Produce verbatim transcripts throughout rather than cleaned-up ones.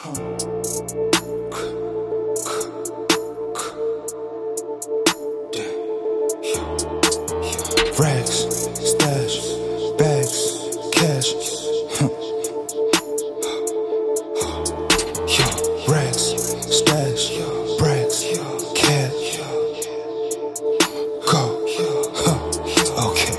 Racks, stash, bags, cash. Racks, stash, bags, cash. Go. Okay.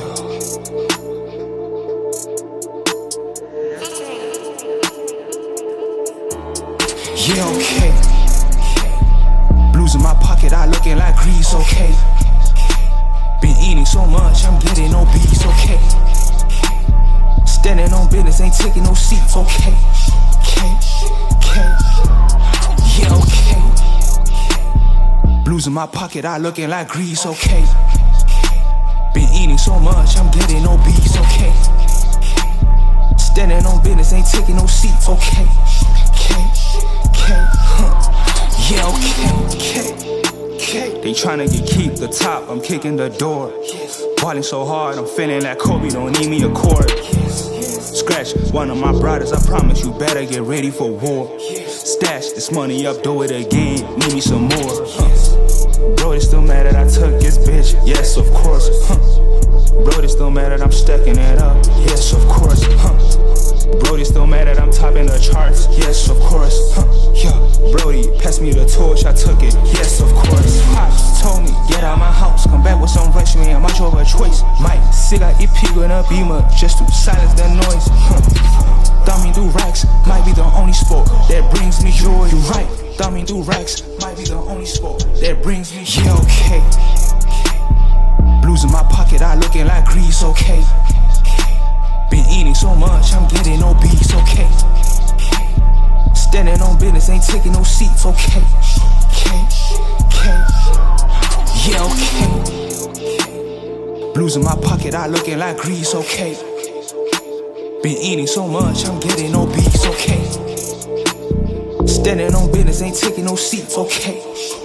Yeah, okay. Blues in my pocket, I looking like grease, okay. Been eating so much, I'm getting obese, okay. Standing on business, ain't taking no seats, okay. Okay, okay. Yeah, okay. Blues in my pocket, I looking like grease, okay. Been eating so much, I'm getting obese, okay. Standing on business, ain't taking no seats, okay. Okay, okay, huh. Yeah, okay, okay. They tryna get keep the top, I'm kicking the door. Balling so hard, I'm feeling like Kobe, don't need me a cord. Scratch one of my brothers, I promise you better get ready for war. Stash this money up, do it again, need me some more. Bro, they still mad that I took his bitch, yes, of course. Bro, they still mad that I'm stacking it up, yes, of course. Brody still mad that I'm topping the charts, yes, of course. Yeah, Brody passed me the torch, I took it, yes, of course. Pops told me, get out my house, come back with some rice, you ain't much of a choice. Mike, cigar, E P with a beamer, just to silence the noise. Thumbing through racks, might be the only sport that brings me joy. You right, thumbing through racks, might be the only sport that brings me joy. Yeah, okay. Blues in my pocket, I looking like grease, okay. Been eating so much, I'm getting obese, okay. Standing on business, ain't taking no seats, okay. Okay, okay. Yeah, okay. Blues in my pocket, I looking like grease, okay. Been eating so much, I'm getting obese, okay. Standing on business, ain't taking no seats, okay.